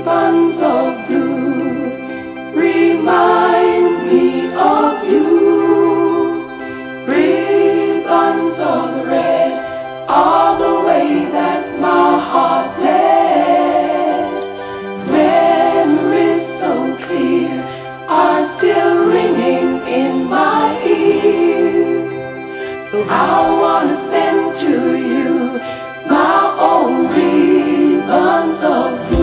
ribbons of blue remind me of you. Ribbons of red are the way that my heart bled. Memories so clear are still ringing in my ears. So I wanna send to you my old ribbons of blue.